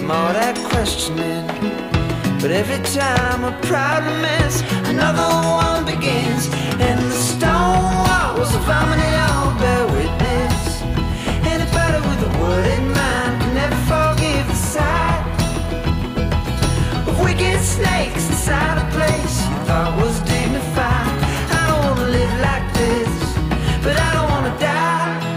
from all that questioning. But every time we're proud to miss, another one begins. And the stone walls of harmony all bear witness. Anybody with a word in mind can never forgive the sight of wicked snakes inside a place you thought was dignified. I don't wanna live like this, but I don't wanna die.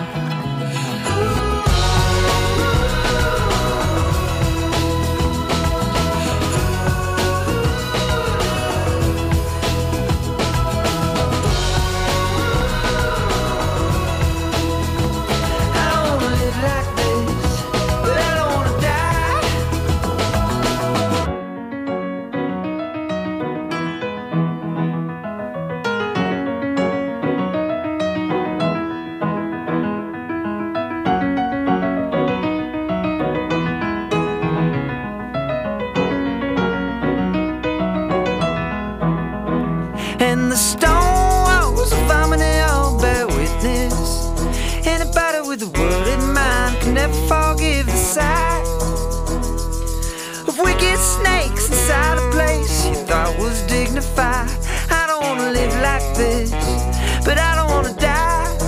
And the stone walls of harmony all bear witness. Anybody with a word in mind can never forgive the sight of wicked snakes inside a place you thought was dignified. I don't wanna live like this, but I don't wanna die.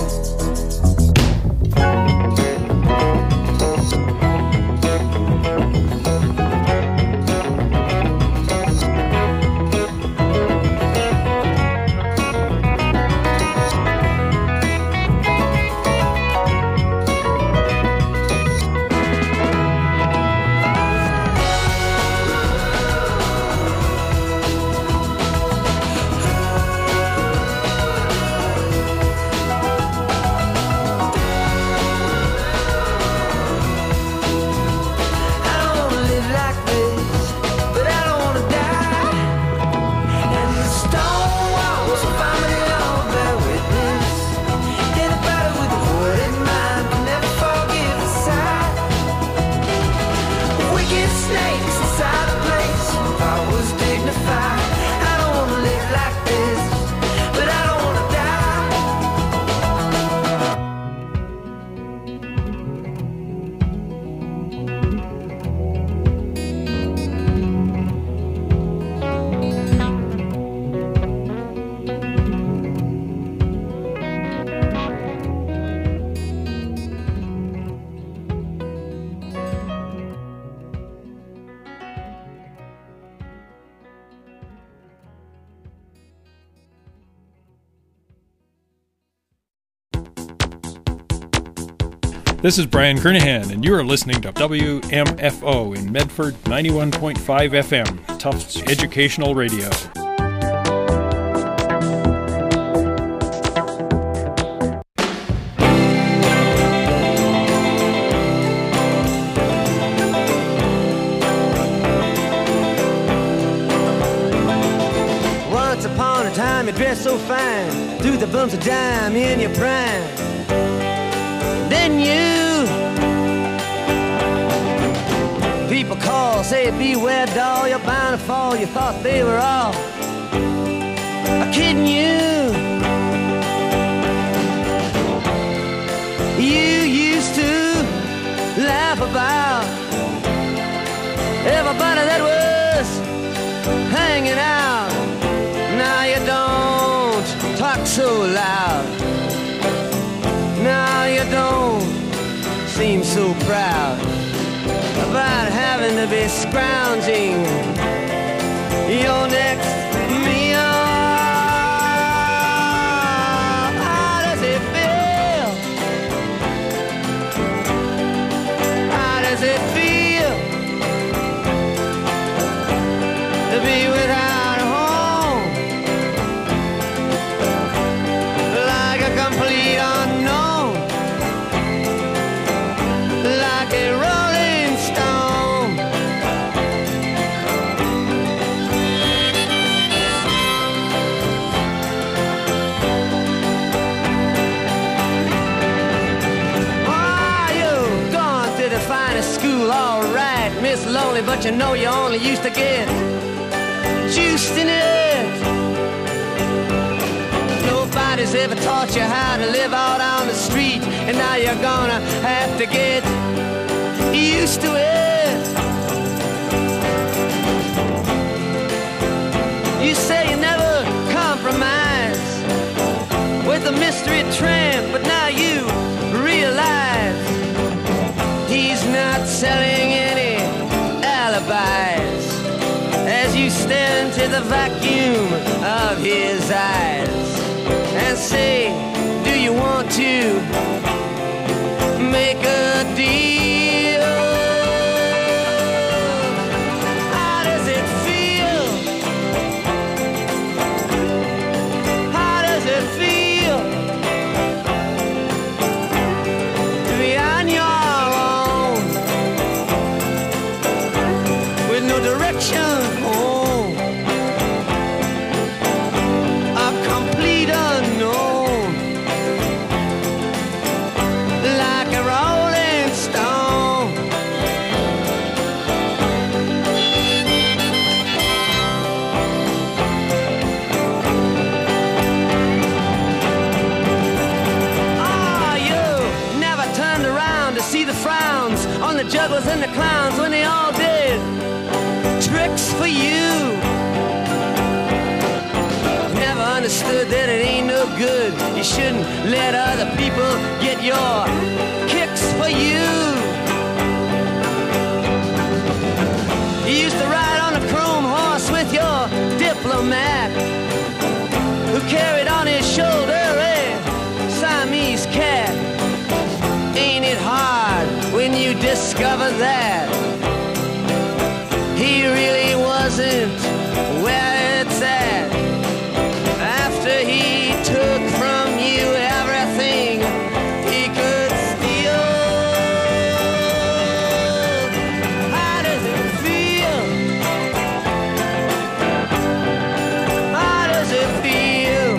This is Brian Kernahan, and you are listening to WMFO in Medford 91.5 FM, Tufts Educational Radio. Once upon a time you dressed so fine, threw the bumps of dime in your prime. Then you, people call, say beware doll, you're bound to fall. You thought they were all kidding you. You used to laugh about everybody that was hanging out. Now you don't talk so loud. Now you don't seem so proud about having to be scrounging your next meal. How does it feel? How does it feel to be without a home? Like a complete unknown. Like a rolling stone. Oh, you've gone to the finest school, all right, Miss Lonely, but you know you only used to get juiced in it. Nobody's ever taught you how to live out on the street, and now you're gonna have to get used to it. he's not selling any alibis as you stare into the vacuum of his eyes and say, do you want to make a deal? How does it feel? How does it feel to be on your own with no direction home? A complete unknown, like a rolling stone. Oh, you never turned around to see the frowns on the jugglers and the clowns when they all did tricks for you. Never understood that it ain't no good. You shouldn't let other people get your kicks for you. You used to ride on a chrome horse with your diplomat, who carried on his shoulder a Siamese cat. Ain't it hard when you discover that he really wasn't where it's at? After he took from you everything he could steal. How does it feel? How does it feel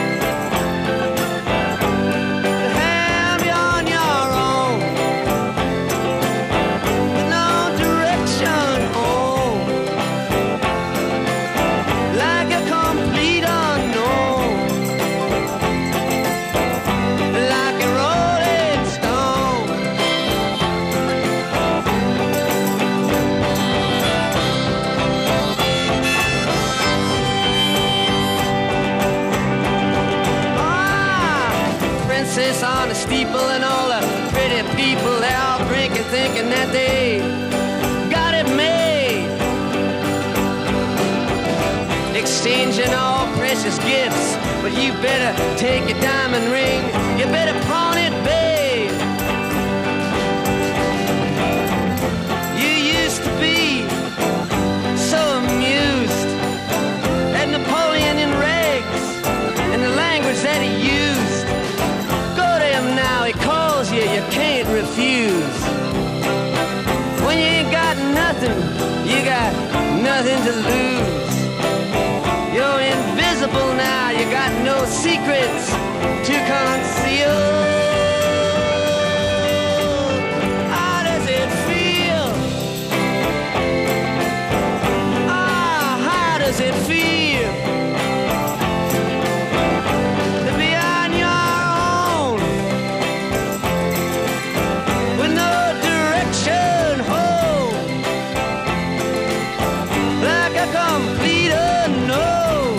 to have you on your own with no direction home, like a complete unknown, like a rolling stone? Ah, princess on a steeple and all the pretty people, they're all drinking, thinking that they got it made, exchanging all precious gifts. But you better take your diamond ring, you better pawn it, babe. You used to be so amused at Napoleon in rags and the language that he used. Go to him now, he calls you, you can't refuse. When you ain't got nothing, you got nothing to lose. You're invisible now, you got no secrets to conceal. How does it feel? Ah, how does it feel to be on your own with no direction home, like a complete unknown,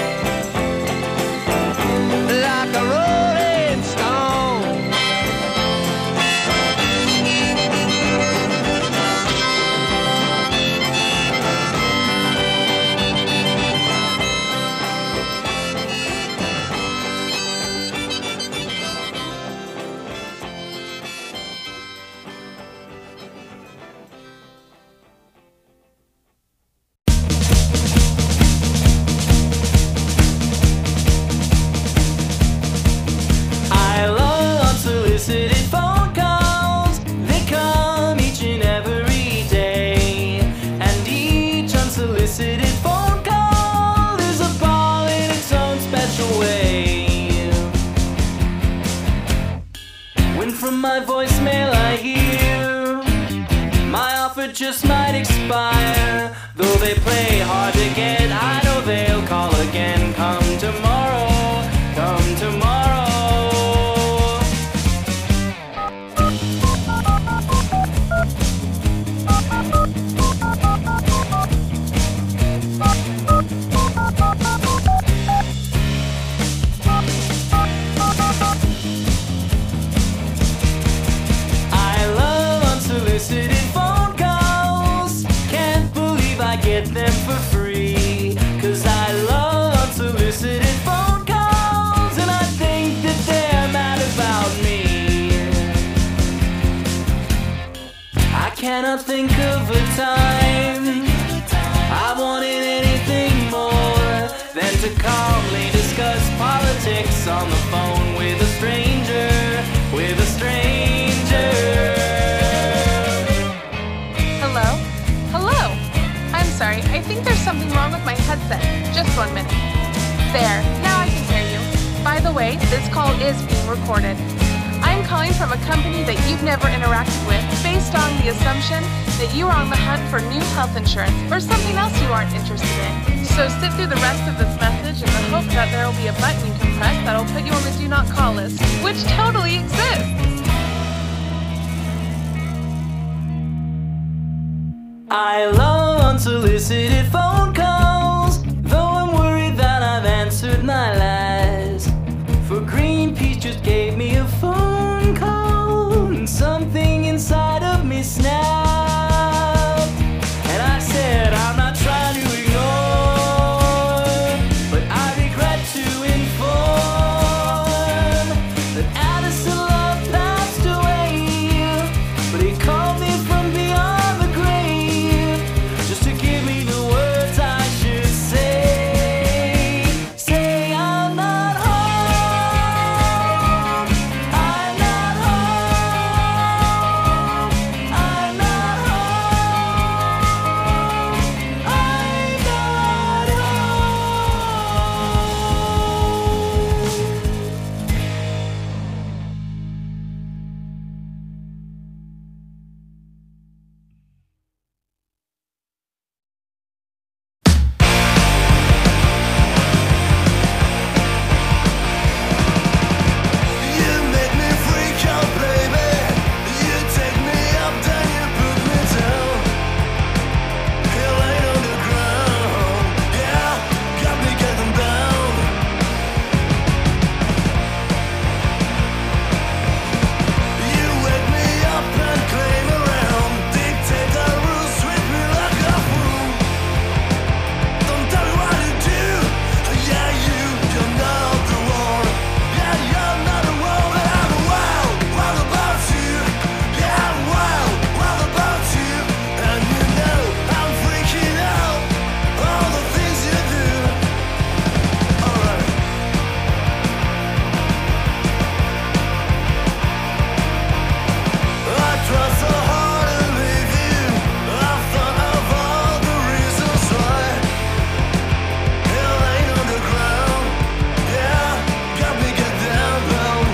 like a rolling stone? I love unsolicited phone calls. They come each and every day. And each unsolicited phone call is a ball in its own special way. When from my voicemail I hear my offer just might expire. Though they play hard to get, I know they'll call again. Come tomorrow, come tomorrow. I love unsolicited get them for free. 'Cause I love unsolicited phone calls, and I think that they're mad about me. I cannot think of a time I wanted anything more than to calmly discuss politics on the phone with a stranger, with a stranger. Hello? Hello? I'm sorry, I think there's something wrong with my headset. Just 1 minute. There, now I can hear you. By the way, this call is being recorded. I'm calling from a company that you've never interacted with based on the assumption that you are on the hunt for new health insurance or something else you aren't interested in. So sit through the rest of this message in the hope that there will be a button you can press that will put you on the do not call list, which totally exists. I love unsolicited phone calls, though I'm worried that I've answered my last. For Greenpeace just gave me a phone call, and something inside of me snapped. And I said, I'm not trying to ignore, but I regret to inform that Addison Love passed away. But he called me from beyond the grave, just to give me the words I should say. Say I'm not home, I'm not home, I'm not home, I'm not You make me freak out, baby. You take me up, then you put me down. You lay on the ground, yeah, got me getting down. You wake me up and claim around, dictate the rules, sweep me like a fool. Don't tell me what to do, yeah, you're not the one. Yeah, you're not the one, but I'm wild, wild about you. Yeah, I'm wild, wild about you. And you know I'm freaking out, all the things you do. Alright. I tried so hard to leave you. I thought of all the reasons why. You laying on the ground, yeah, got me get down, down.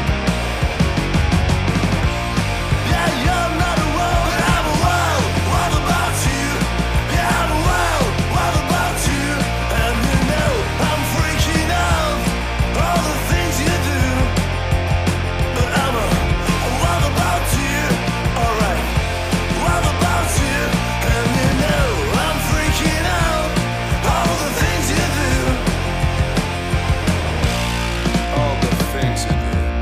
Yeah, you're not the one, but I'm wild, wild about you. Yeah, I'm wild, wild about you. And you know I'm freaking out, all the things you do. But I'm wild about you, alright, wild about you. And you know I'm freaking out, all the things you do. All the things you do.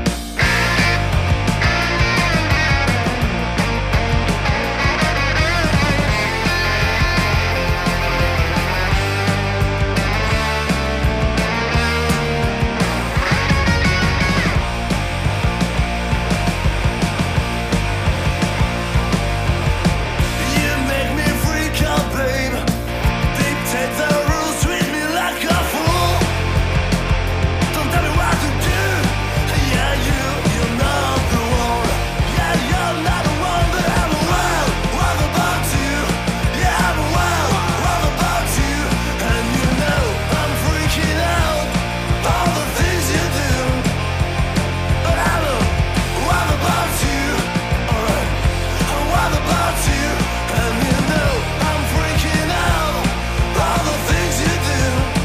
You make me freak out, babe. Dictate the rules, treat me like a fool. Don't tell me what to do. Yeah, you're not the one. Yeah, you're not the one, but I'm wild, wild about you. Yeah, I'm wild, wild about you. And you know I'm freaking out, all the things you do. But I'm wild about you, alright. I'm wild about you, and you know I'm freaking out, all the things you do.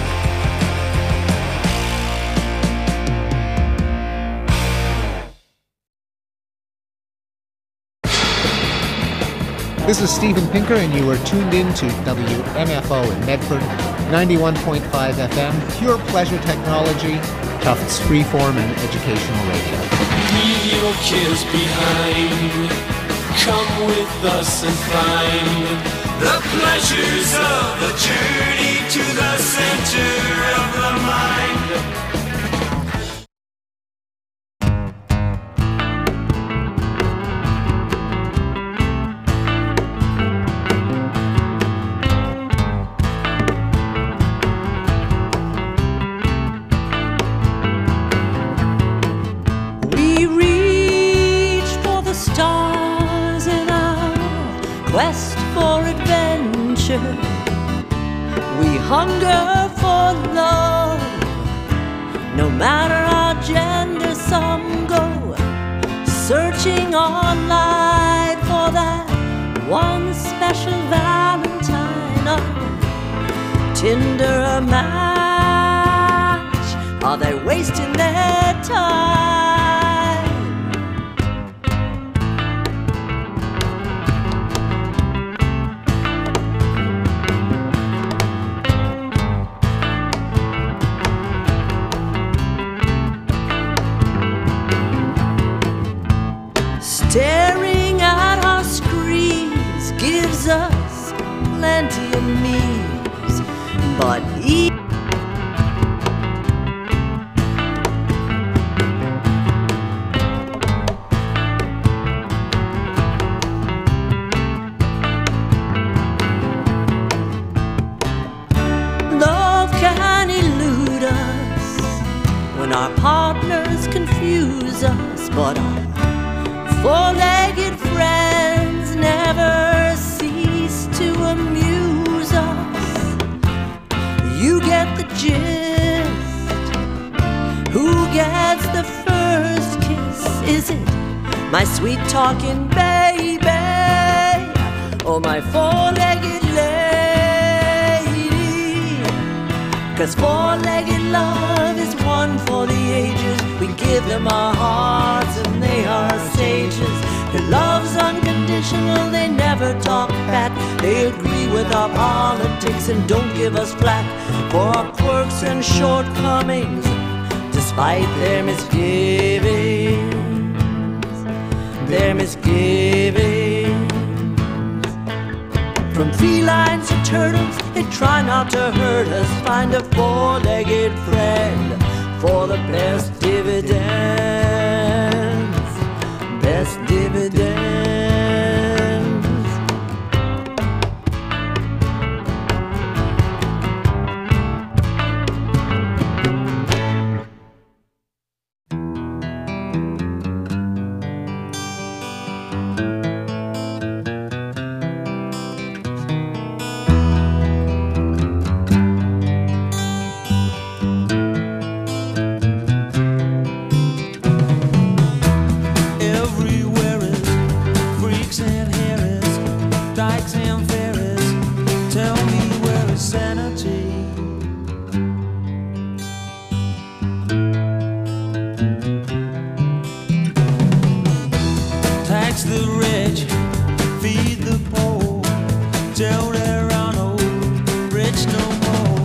This is Stephen Pinker, and you are tuned in to WMFO in Medford, 91.5 FM, pure pleasure technology, Tufts freeform and educational radio. Leave your cares behind. Come with us and find The pleasures of the journey to the center of the mind. We reach for the stars in our quest for adventure. We hunger for love. No matter our gender, some go searching online for that one special Valentine. A Tinder, a match. Are they wasting their time? Staring at our screens gives us plenty of memes, but love can elude us when our partners confuse us, but our four-legged friends never cease to amuse us. You get the gist. Who gets the first kiss? Is it my sweet talking baby or my four-legged lady? 'Cause four-legged love is one for the ages. We give them our hearts and they are sages. Their love's unconditional, they never talk back. They agree with our politics and don't give us flack for our quirks and shortcomings, despite their misgivings. Their misgivings. From felines to turtles, they try not to hurt us. Find a four-legged friend for the best dividends. Best dividends. Everywhere is freaks and harris, dykes and fairies. Tell me where is sanity? Tax the rich, feed the poor, till there are no rich no more.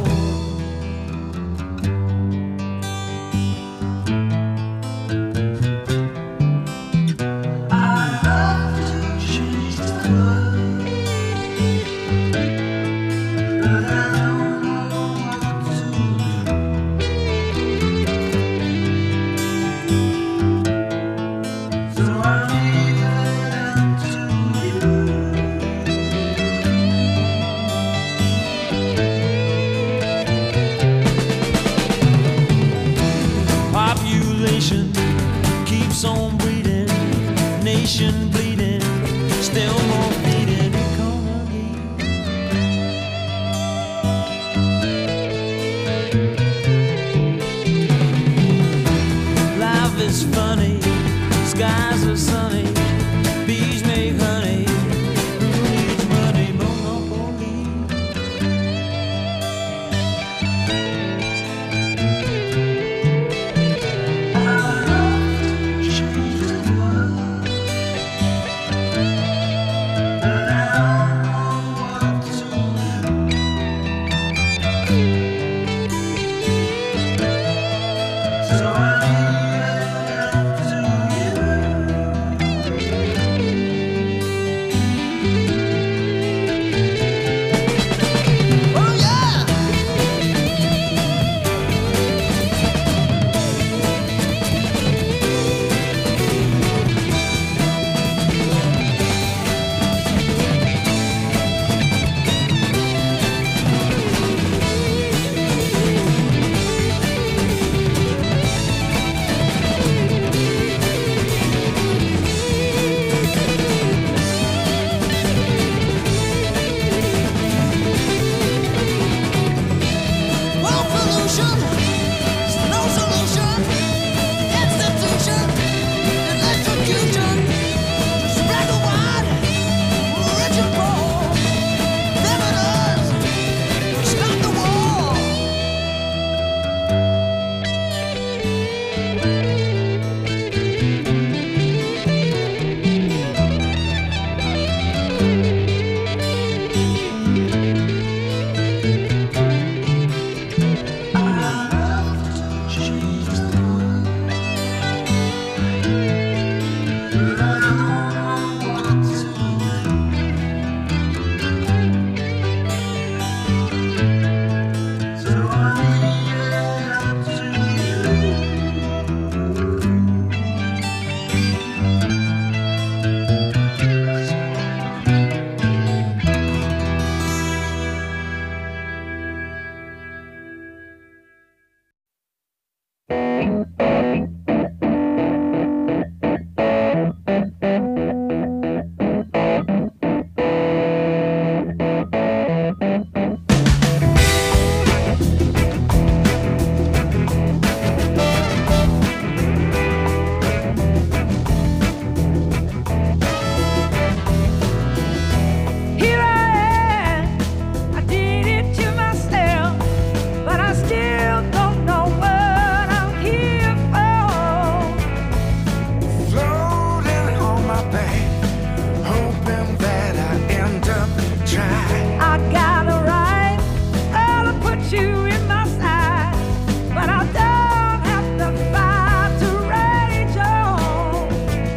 something to try. I got a right, oh, to put you in my side, but I don't have to fight to rage on.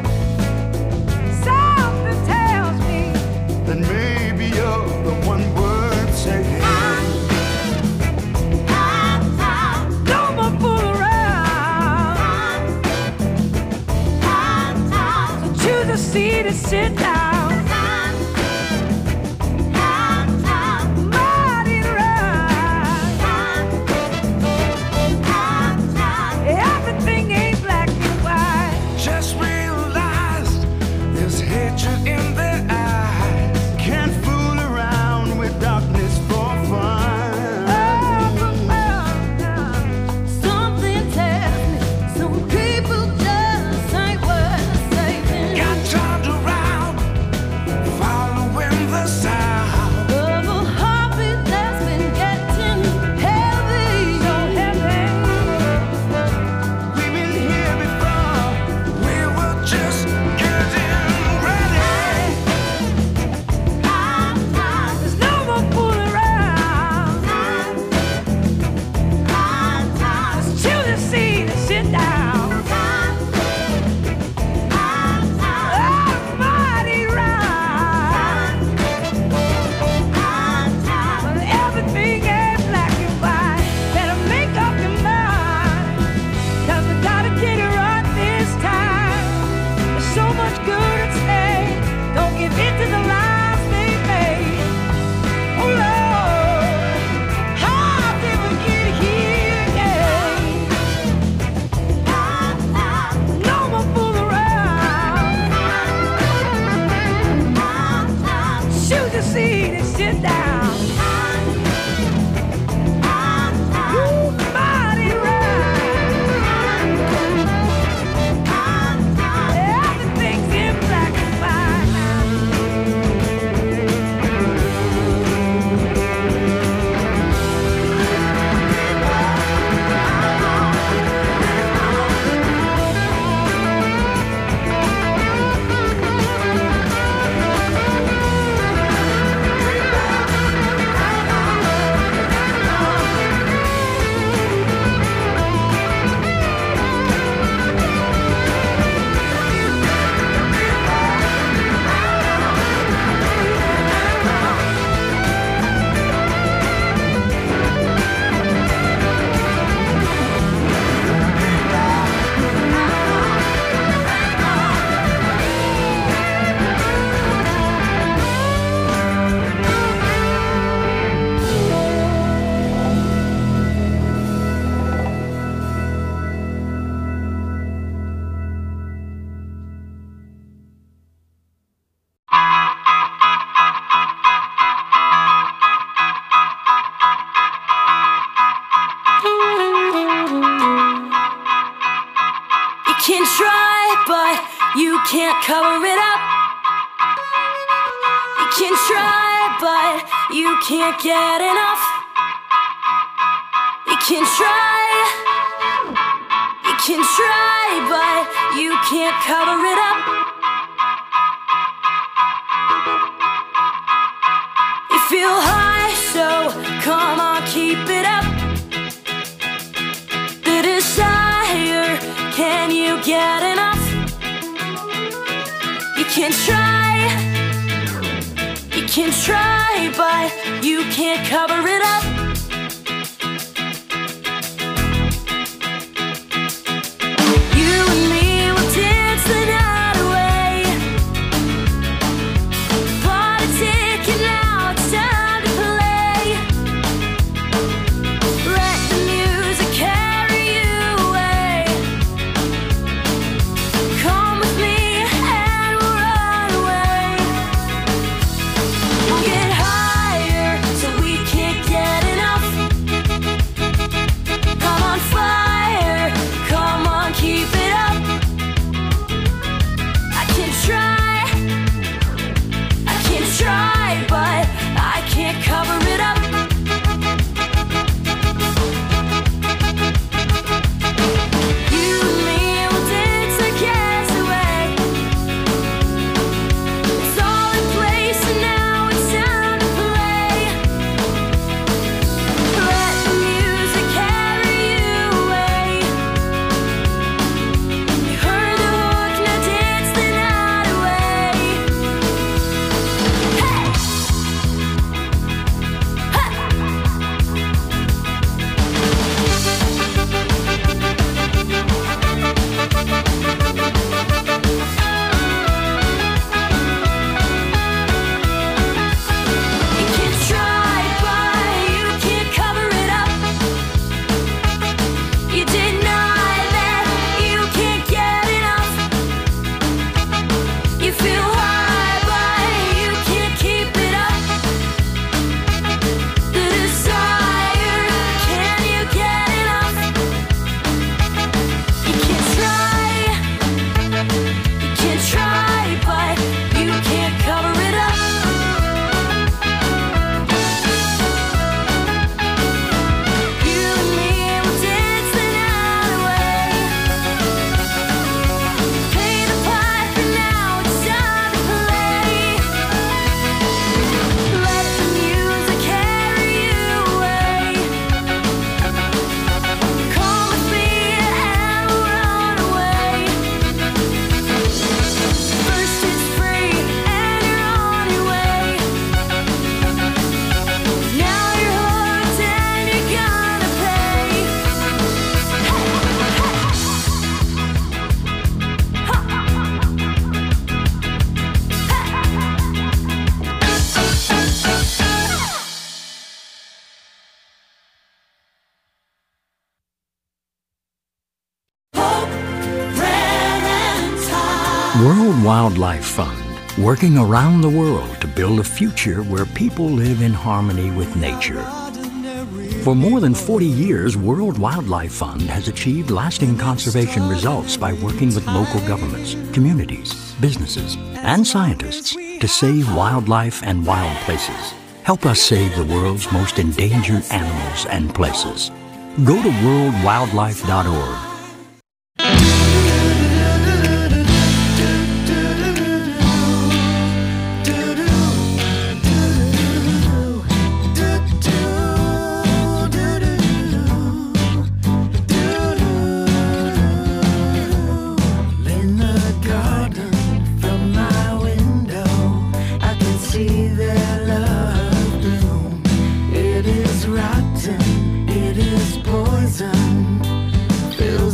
Something tells me Then maybe you're the one worth saving. no more fool around. So choose a seat and sit down. Mighty right. Everything ain't black and white. Just realized there's hatred in their eyes. Can't fool around with darkness for fun. Something tells me some people just ain't worth saving. Got turned around, following the sound. Of a heartbeat that's been getting heavy, so heavy. We've been here before, we were just getting ready. There's no more fooling around. Just choose a seat and sit down. Mighty right. But everything ain't black and white. Better make up your mind, 'cause we gotta get it right this time. There's so much good at stake. Don't give in to the lies they made. Oh Lord, how did we get here again? No more fool around. Choose a seat and sit down. Ooh, mighty right. Everything's in black and white now. You can try, but you can't cover it up. You can try, but you can't get enough. You can try, but you can't cover it up. You feel high, so come on, keep it up. The desire, can you get enough? You can try, but you can't cover it up. You and me will dance the night away. Bought a ticket, now it's time to play. Let the music carry you away. Come with me and we'll run away. We'll get higher so we can't get enough. World Wildlife Fund, working around the world to build a future where people live in harmony with nature. For more than 40 years, World Wildlife Fund has achieved lasting conservation results by working with local governments, communities, businesses, and scientists to save wildlife and wild places. Help us save the world's most endangered animals and places. Go to worldwildlife.org. It is rotten, it is poison, fills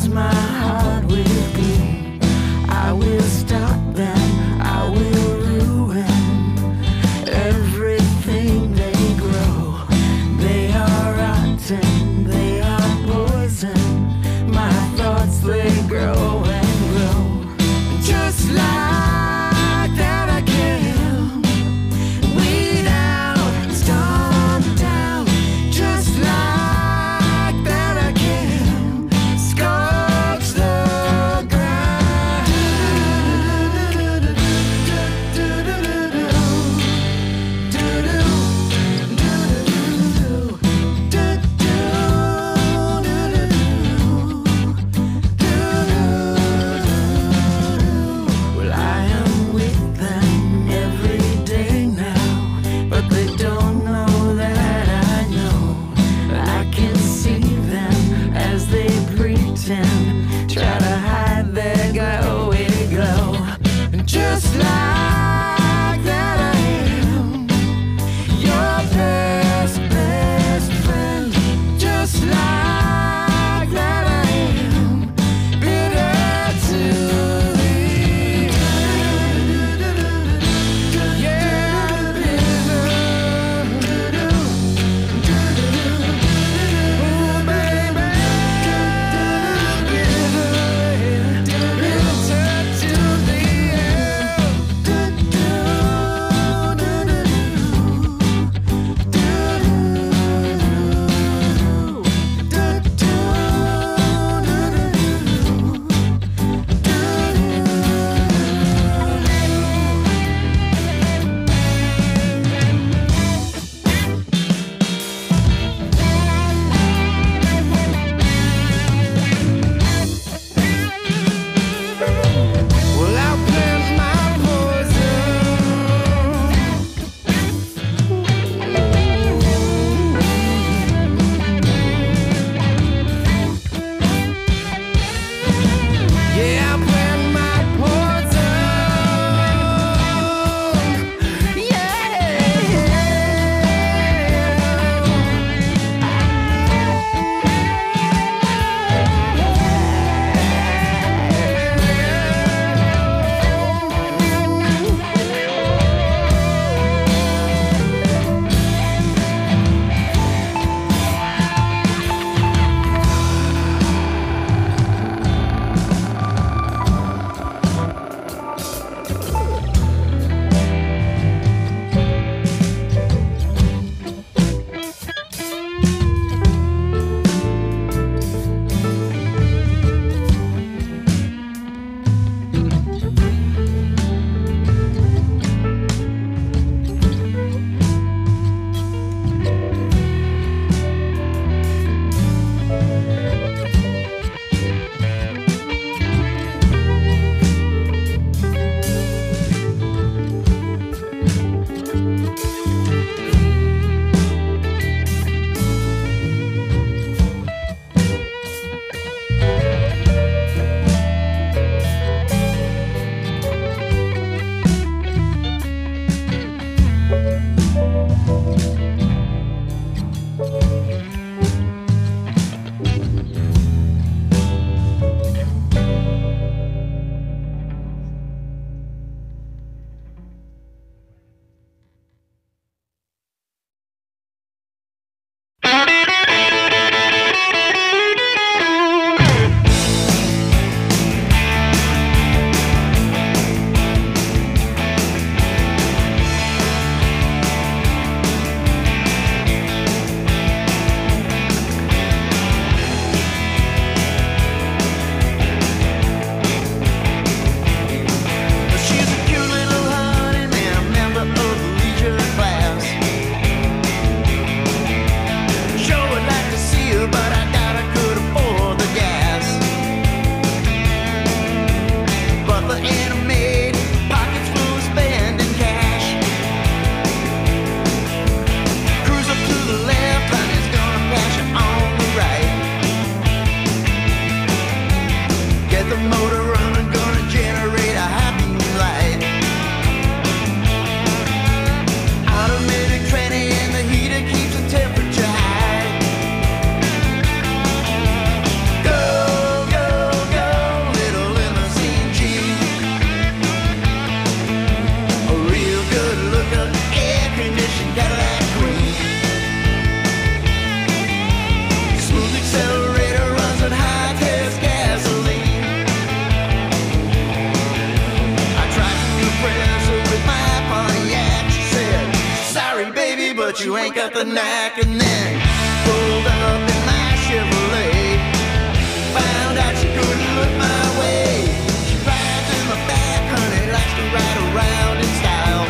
baby, but you ain't got the knack. And then pulled up in my Chevrolet, found out she couldn't look my way. She rides in the back, honey, likes to ride around in style.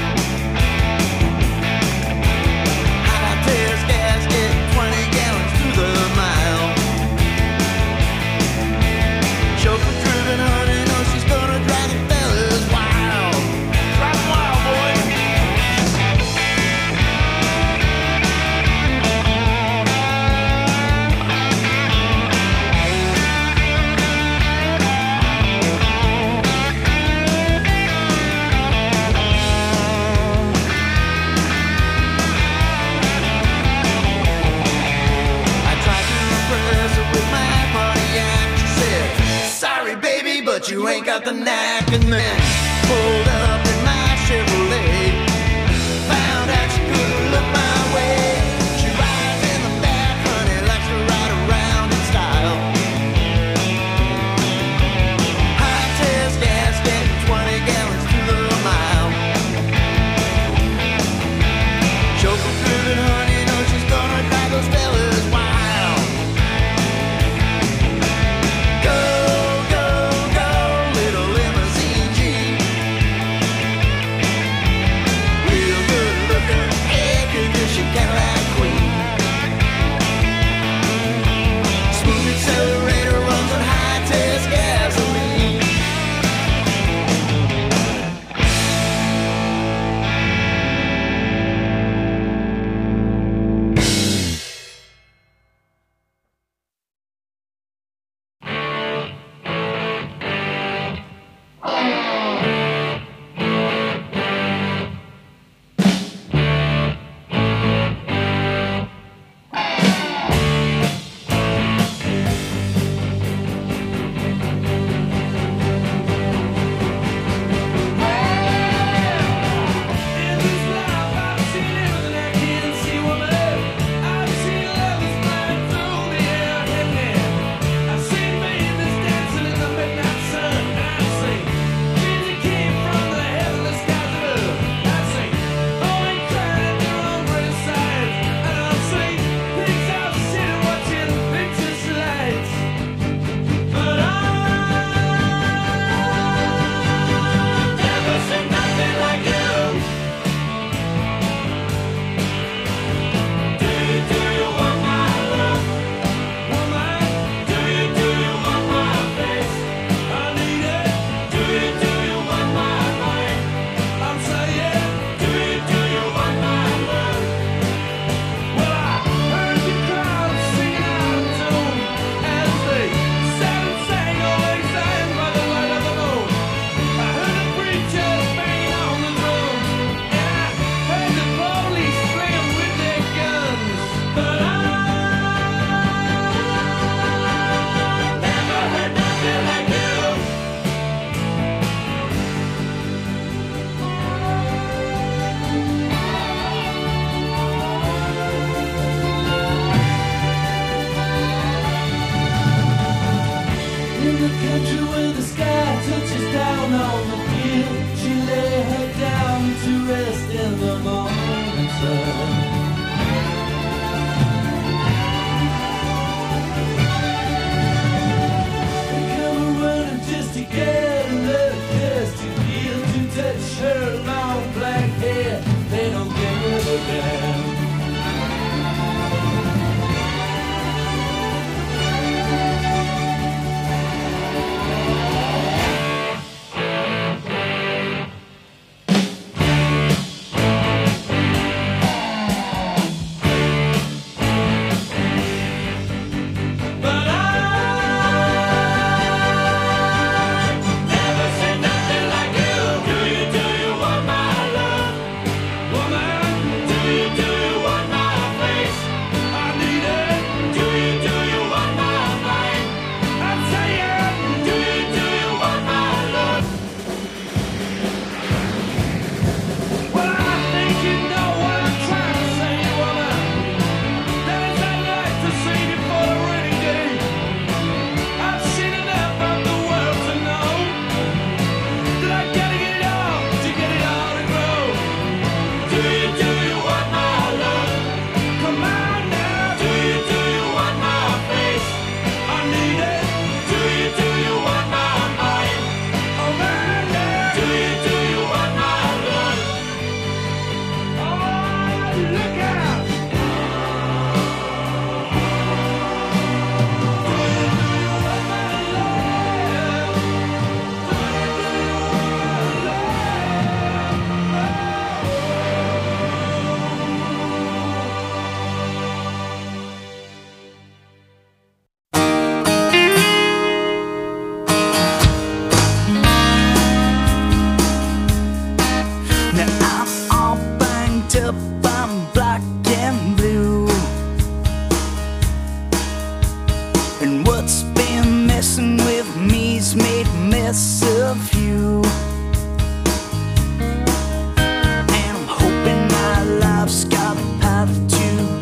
High test gasket, 20 gallons to the mile. Chauffeur driven, honey, knows she's gonna drive the fellas wild. Drive 'em wild, boy. But you ain't got the knack. And then pulled up in my Chevrolet, found out she couldn't look my way. She rides in the back, honey, likes to ride around in style. High test gasket, 20 gallons to the mile. Chauffeur driven, honey, knows she's gonna drive those fellas wild. Go, Cadillac Queen. Smooth accelerator runs on high test gasoline.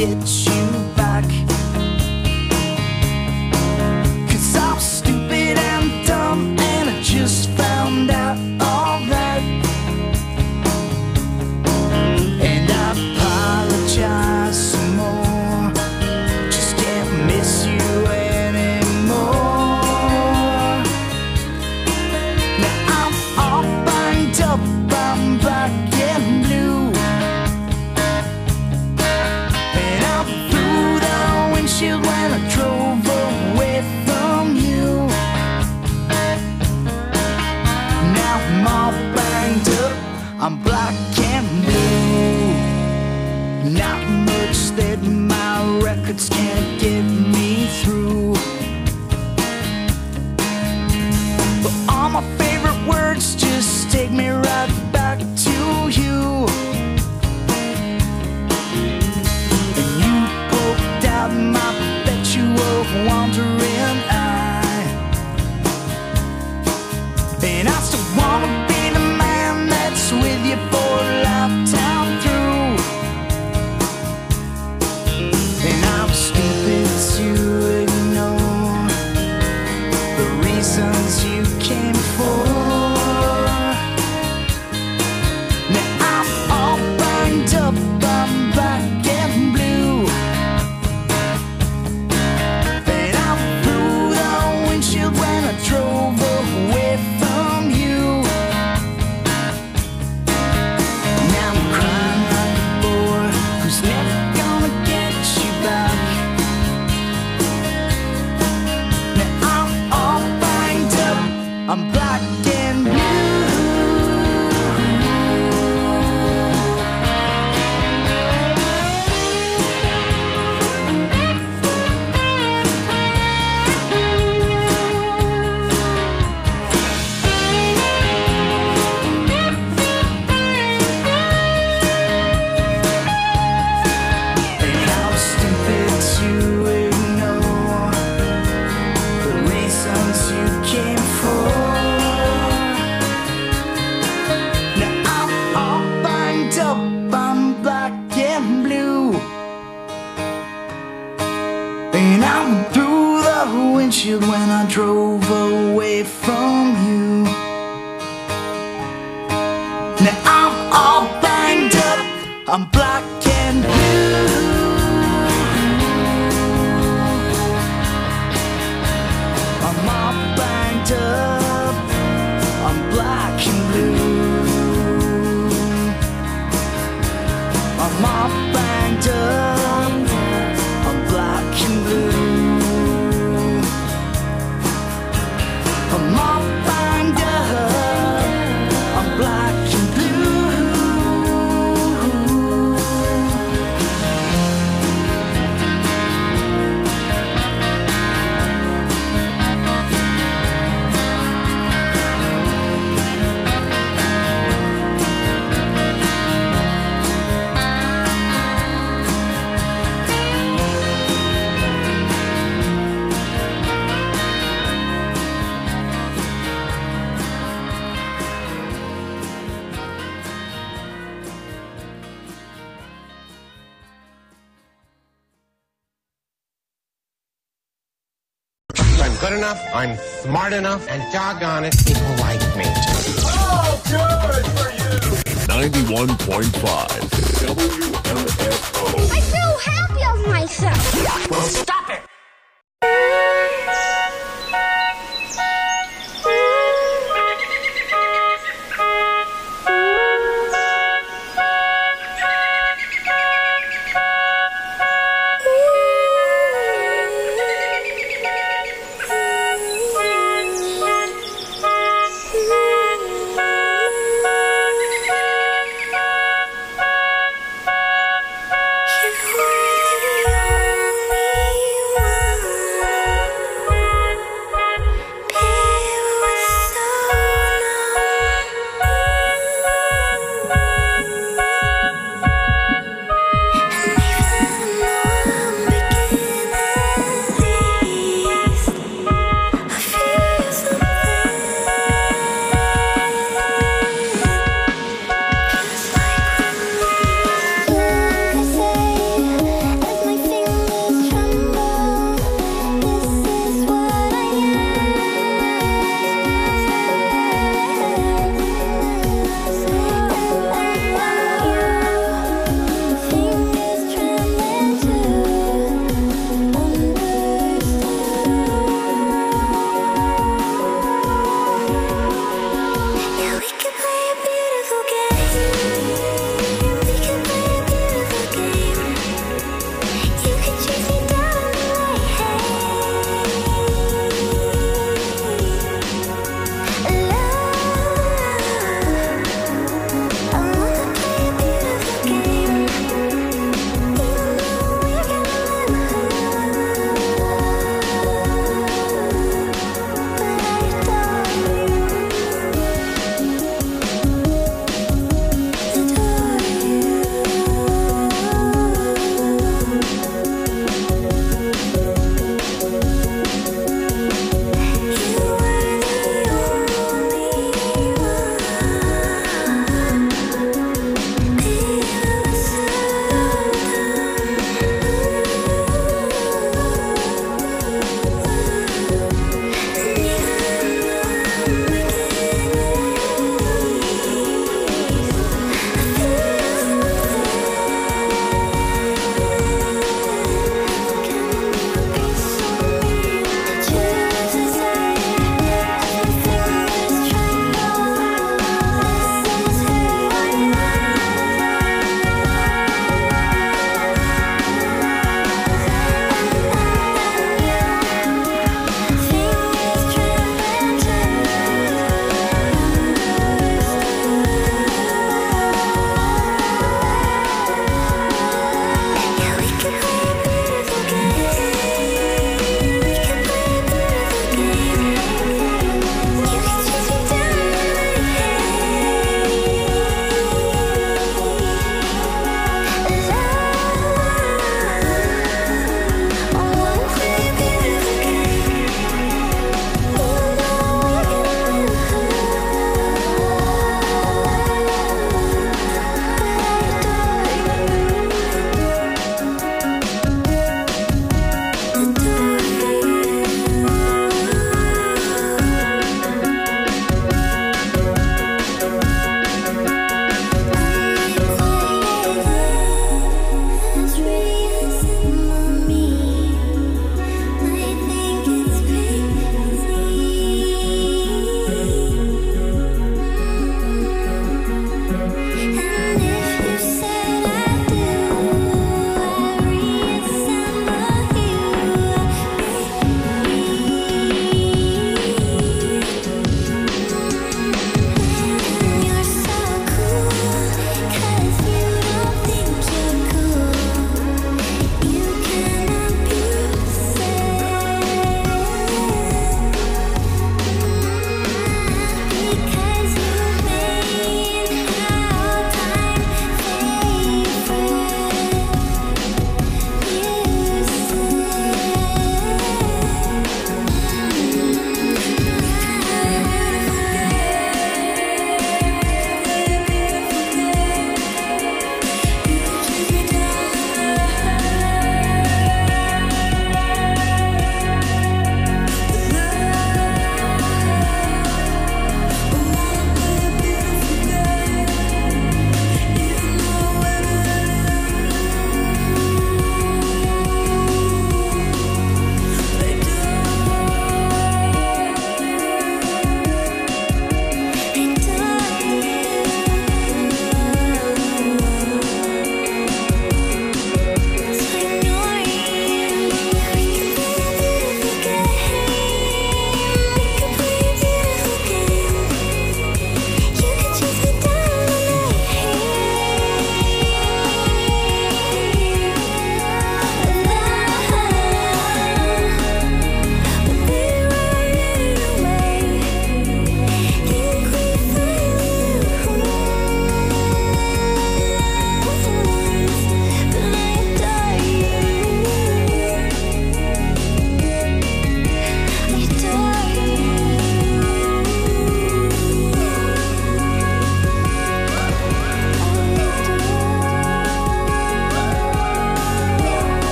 get you back. 'Cause I'm stupid and dumb, and I just found out all that. And I apologize some more, just can't miss you anymore. Now I'm all banged up, I'm black and blue, and I'm through the windshield when I drove away from you. Now I'm all banged up, I'm black and blue. Not much that my records can't get me through, but all my favorite words just take me right back to you. And you poked out my perpetual wandering eye, and I still wanna be the man that's with you for a lifetime through. And I'm stupid to ignore the reasons you came for. Now I'm all banged up, I'm black and blue, and I'm through the windshield when I drove away from you. Now I'm crying like a boy who's never gonna get you back. Now I'm all banged up, I'm black and blue. And I'm stupid to ignore the reasons you came for. Now I'm all banged up, I'm black and blue, and I'm through the windshield when I drove away from you. Now I'm all banged up, I'm black and blue. I'm all banged up, I'm black and blue. I'm all banged up, I'm black and blue. I'm all banged up, I'm black and blue. I'm good enough, I'm smart enough, and doggone it, people like me. 91.5 WMFO. I feel happy of myself. Well, stop it!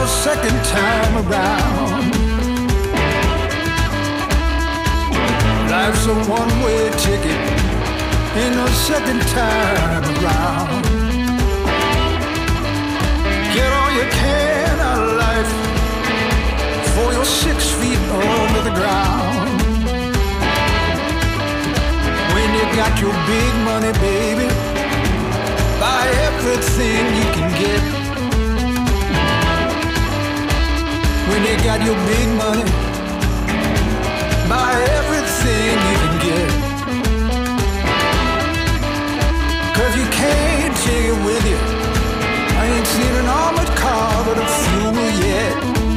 no second time around. Life's a one-way ticket, ain't no second time around. Get all you can out of life before you're 6 feet under the ground. When you got your big money, baby, buy everything you can get. When you got your big money, buy everything you can get. 'Cause you can't take it with you. I ain't seen an armored car but a funeral yet.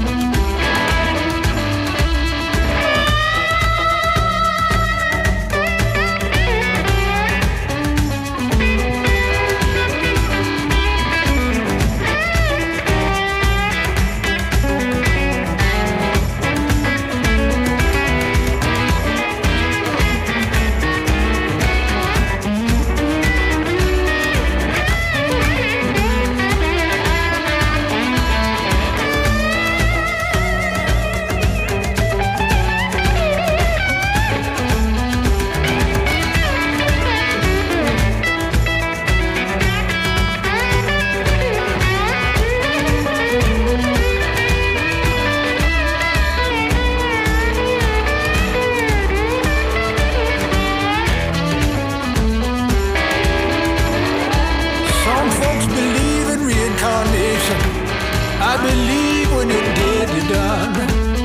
I believe when you're dead, you're done.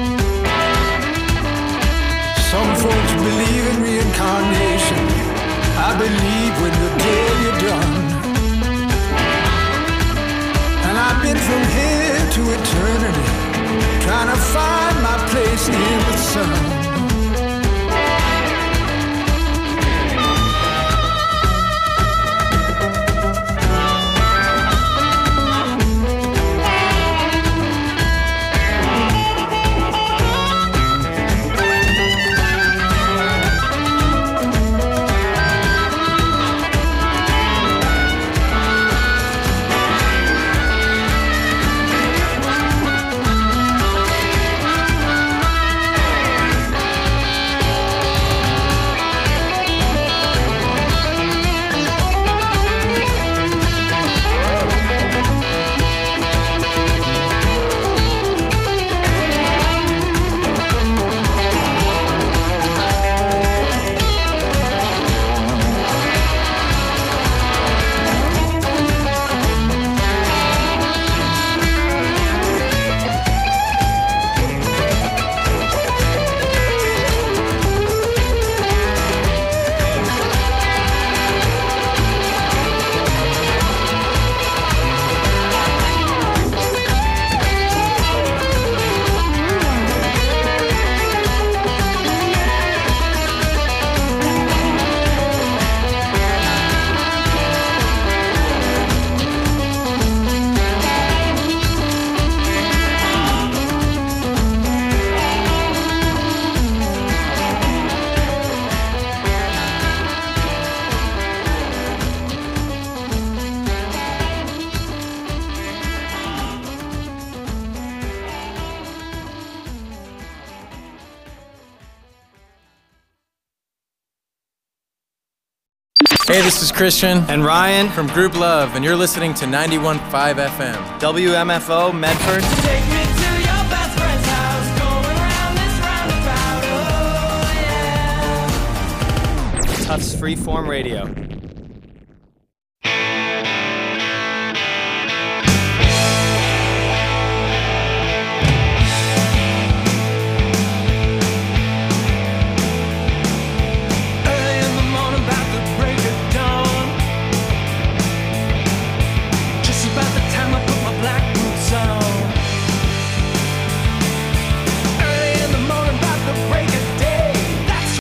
Some folks believe in reincarnation. I believe when you're dead, you're done. And I've been from here to eternity, trying to find my place in the sun. Hey, this is Christian and Ryan from Group Love, and you're listening to 91.5 FM. WMFO, Medford. Take me to your best friend's house, going around this roundabout, oh yeah. Tufts Freeform Radio.